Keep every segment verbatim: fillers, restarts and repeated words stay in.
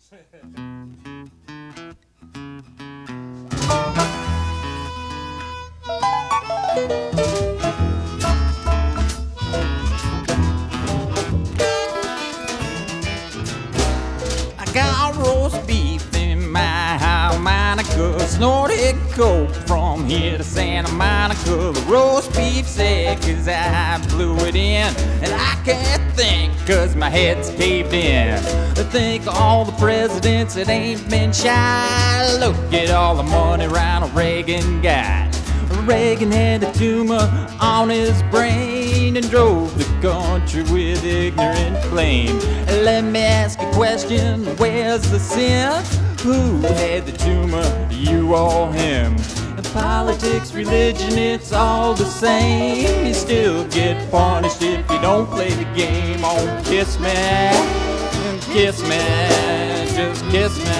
I got roast beef in my harmonica, snorted coke from here to Santa Monica. The roast beef said cause I blew it in, and I can't think cause my head's caved in. I think all the presidents that ain't been shy. Look at all the money Ronald Reagan got. Reagan had a tumor on his brain and drove the country with ignorant flame. Let me ask you a question, where's the sin? Who had the tumor, you or him? In politics, religion, it's all the same. You still get punished if you don't play the game. Oh, kiss me, kiss me, just kiss me.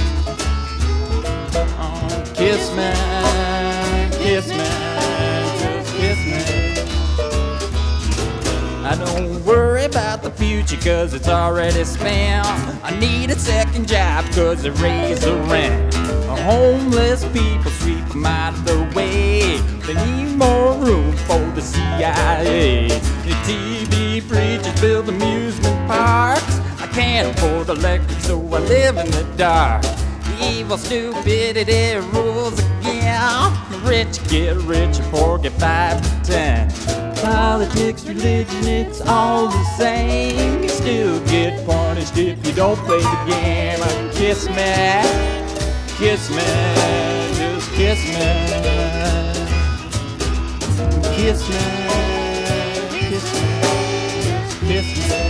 Oh, kiss me. Kiss me, just kiss me. I don't worry about the future cause it's already spent. I need a second job cause they raise the rent. Homeless people sweep them out of the way. They need more room for the C I A. The T V preachers build amusement parks. I can't afford electric so I live in the dark. Evil stupidity rules again. The rich get rich and poor get five to ten. Politics, religion, it's all the same. You still get punished if you don't play the game. Kiss me, kiss me, just kiss me. Kiss me, kiss me, just kiss me.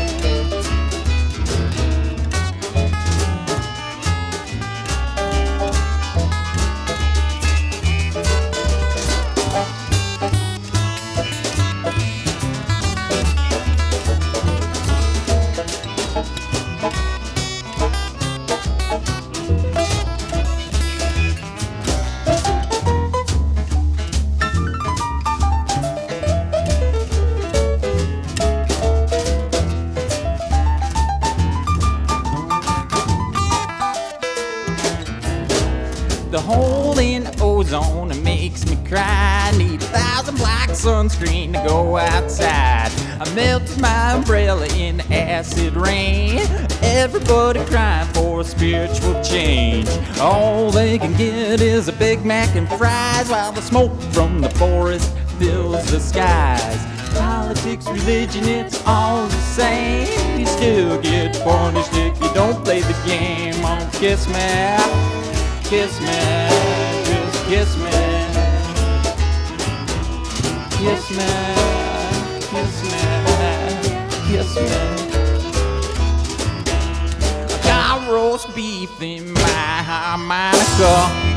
The hole in ozone makes me cry. Need a thousand black sunscreen to go outside. I melted my umbrella in the acid rain. Everybody crying for a spiritual change. All they can get is a Big Mac and fries, while the smoke from the forest fills the skies. Politics, religion, it's all the same. You still get punished if you don't play the game. Oh, kiss me. Kiss me, just kiss me. Kiss me, kiss me, kiss me. I got roast beef in my harmonica.